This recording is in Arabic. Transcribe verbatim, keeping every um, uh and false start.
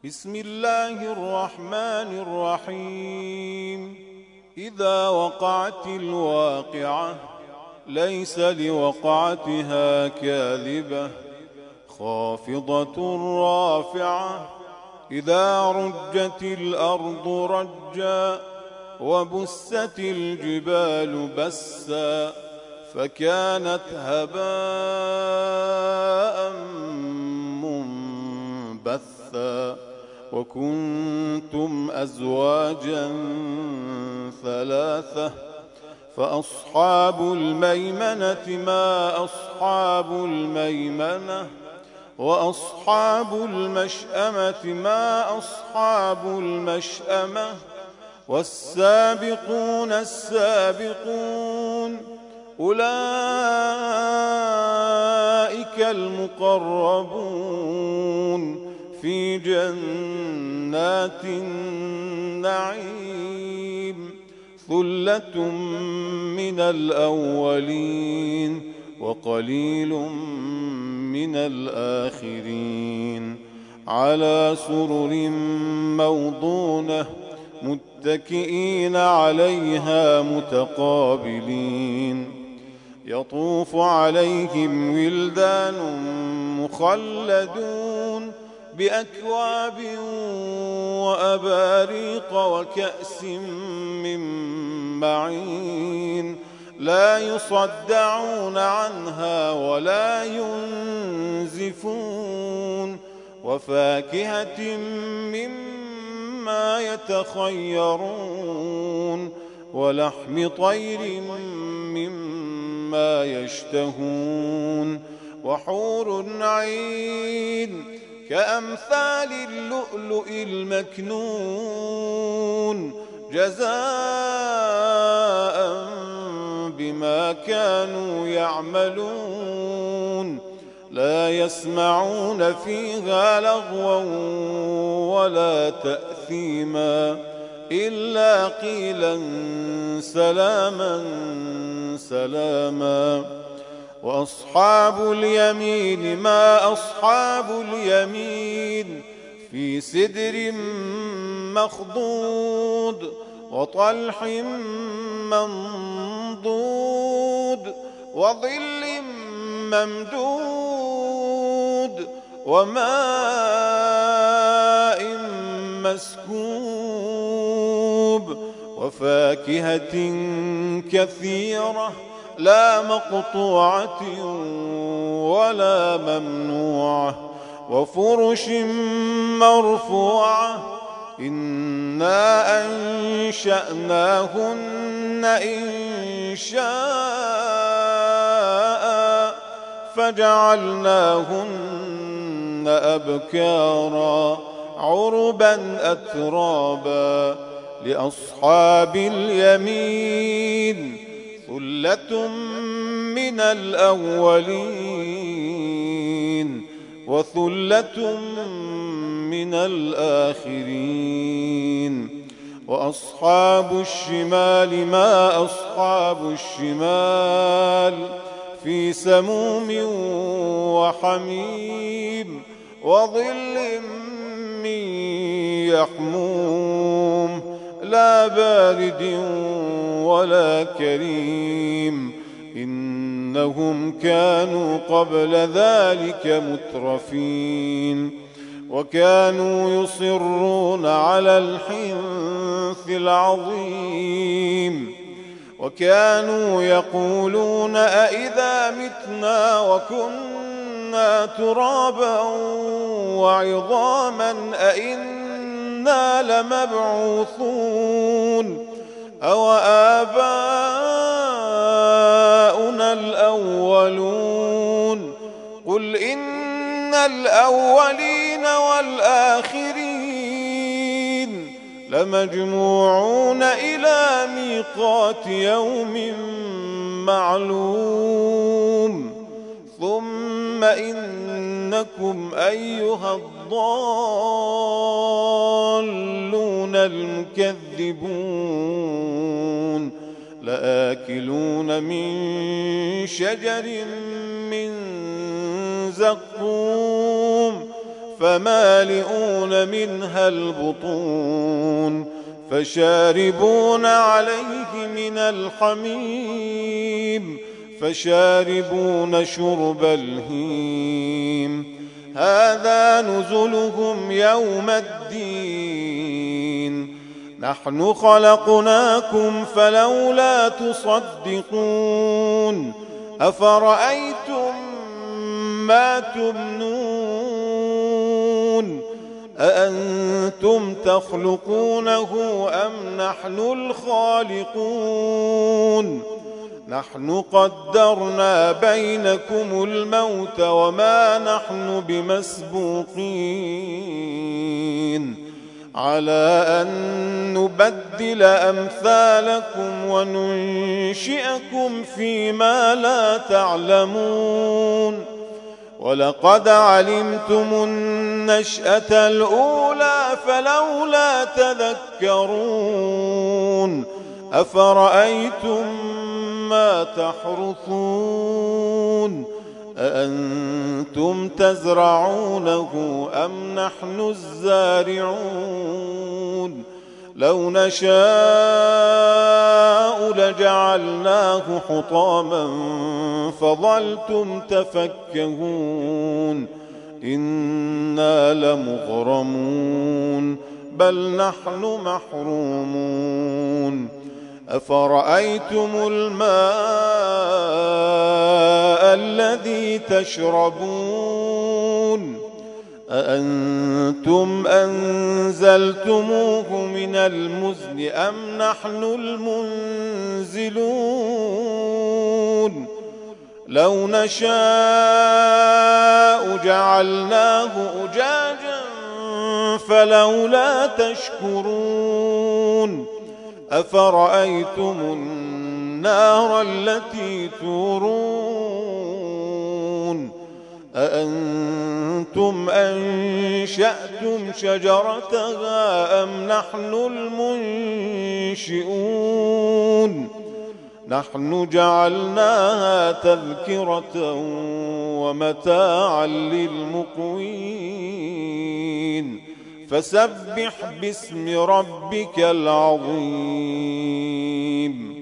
بسم الله الرحمن الرحيم إذا وقعت الواقعة ليس لوقعتها كاذبة خافضة رافعة إذا رجت الأرض رجا وبست الجبال بسا فكانت هباء منبثا وكنتم أزواجا ثلاثة فأصحاب الميمنة ما أصحاب الميمنة وأصحاب المشأمة ما أصحاب المشأمة والسابقون السابقون أولئك المقربون في جنات النعيم ثلة من الأولين وقليل من الآخرين على سرر موضونة متكئين عليها متقابلين يطوف عليهم ولدان مخلدون بأكواب وأباريق وكأس من معين لا يصدعون عنها ولا ينزفون وفاكهة مما يتخيرون ولحم طير مما يشتهون وحور عين كأمثال اللؤلؤ المكنون جزاء بما كانوا يعملون لا يسمعون فيها لغوا ولا تأثيما إلا قيلا سلاما سلاما وأصحاب اليمين ما أصحاب اليمين في سدر مخضود وطلح منضود وظل ممدود وماء مسكوب وفاكهة كثيرة لا مقطوعة ولا ممنوعة وفرش مرفوعة إنا أنشأناهن إن شاء فجعلناهن أبكارا عربا أترابا لأصحاب اليمين ثلة من الأولين وثلة من الآخرين وأصحاب الشمال ما أصحاب الشمال في سموم وحميم وظل من يحموم لا بارد ولا كريم إنهم كانوا قبل ذلك مترفين وكانوا يصرون على الحنث العظيم وكانوا يقولون أئذا متنا وكنا ترابا وعظاما أئنا لمبعوثون أو آباؤنا الأولون قل إن الأولين والآخرين لمجموعون إلى ميقات يوم معلوم ثم إنكم أيها الضالون المكذبون لآكلون من شجر من زقوم فمالئون منها البطون فشاربون عليه من الحميم فشاربون شرب الهيم هذا نزلهم يوم الدين نحن خلقناكم فلولا تصدقون أفرأيتم ما تمنون أأنتم تخلقونه أم نحن الخالقون نحن قدرنا بينكم الموت وما نحن بمسبوقين على أن نبدل أمثالكم وننشئكم فيما لا تعلمون ولقد علمتم النشأة الأولى فلولا تذكرون أفرأيتم ما تحرثون أأنتم تزرعونه أم نحن الزارعون لو نشاء لجعلناه حطاما فظلتم تفكهون إنا لمغرمون بل نحن محرومون أفرأيتم الماء الذي تشربون أأنتم أنزلتموه من المزن أم نحن المنزلون لو نشاء جعلناه أجاجا فلولا تشكرون أفرأيتم النار التي تورون أأنتم أنشأتم شجرتها أم نحن المنشئون نحن جعلناها تذكرة ومتاعا للمقوين فسبح باسم ربك العظيم.